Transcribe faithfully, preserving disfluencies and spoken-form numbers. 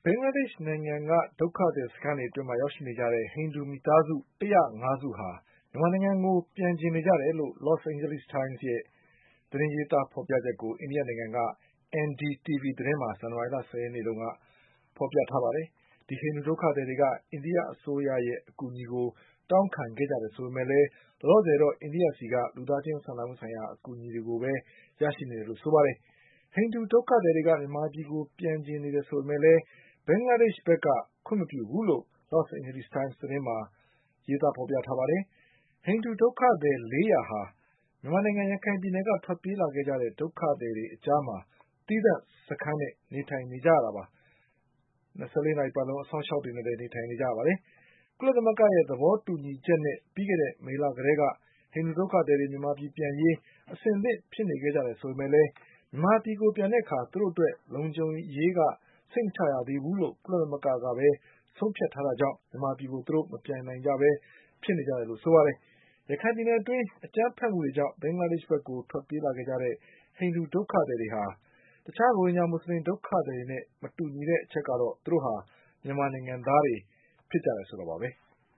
င်္ဂလားဒေ့ရှ်နိုင်ငံကဒုက္ခသည်စခန်းတွေအတွင်းမှာရောက်ရှိနေကြတဲ့ဟိန္ဒူမိသားစု၁၀၅စုဟာမြန်မာနိုင်ငံကိုပြန်ချင်နေကြတယ်လို့ Los Angeles Times ရဲ့သတင်းရေးသားဖေါ်ပြချက်ကိုအိန္ဒိယနိုင်ငံက N D T V သတင်းမှာဇန်နဝါရီလ၁၀ရက်နေ့တုန်းကဖေါ်ပြထားပါတယ်။ ဒီဟိန္ဒူဒုက္ခသည်တွေကအိန္ဒိယအစိုးရရဲ့အကူအညီကိုတောင်းခံခဲ့ကြတယ်ဆိုပေမဲ့လည်းလောလောဆယ်တော့အိန္ဒိယဆီကလူသားချင်းစာနာမှုဆိုင်ရာအကူအညီတွေကိုပဲရရှိနေတယ်လို့ဆိုပါတယ်။ ဟိန္ဒူဒုက္ခသည်တွေကမြန်မာပြည်ကိုပြန်ချင်နေတယ်ဆိုပေမဲ့လည်းဘင်္ဂလားဒေ့ရှ်ဘက်ကခွင့်မပြုဘူးလို့ Los Angeles Times သတင်းမှာရေးသားဖေါ်ပြထားပါတယ်။ ဟိန္ဒူဒုက္ခသည်လေးရာဟာမြန်မာနိုင်ငံရခိုင်ပြည်နယ်ကထွက်ပြေးလာခဲ့ကြတဲ့ဒုက္ခသည်တွေအကြားမှာသီးသန့်စခန်းနဲ့နေထိုင်နေကြရတာပါ။ ၂၄နာရီပတ်လုံးအစောင့်အရှောက်တွေနဲ့လည်းနေထိုင်နေကြရပါတယ်။ ကုလသမဂ္ဂရဲ့သဘောတူညီချက်နဲ့ပြီးခဲ့တဲ့မေလကတည်းကဟိန္ဒူဒုက္ခသည်တွေမြန်မာပြည်ပြန်ရေးအဆင်သင့်ဖြစ်နေခဲ့ကြတယ်ဆိုပေမဲ့လည်းမြန်မာပြည်ကိုပြန်တဲ့အခါသူတို့အတွက်လုံခြုံရေးကစိတ်မချရသေးဘူးလို့ကုလသမဂ္ဂကပဲဆုံးဖြတ်ထားတာကြောင့်မြန်မာပြည်ကိုသူတို့မပြန်နိုင်ကြပဲဖြစ်နေကြတယ်လို့ဆိုပါတယ်။ ရခိုင်ပြည်နယ်အတွင်းအကြမ်းဖက်မှုတွေကြောင့်ဘင်္ဂလားဒေ့ရှ်ဘက်ကိုထွက်ပြေးလာခဲ့ကြတဲ့ဟိန္ဒူဒုက္ခသည်တွေဟာတခြားရိုဟင်ဂျာမွတ်ဆလင်ဒုက္ခသည်တွေနဲ့မတူညီတဲ့အချက်ကတော့သူတို့ဟာမြန်မာနိုင်ငံသားတွေဖြစ်ကြတယ်ဆိုတာပါပဲ။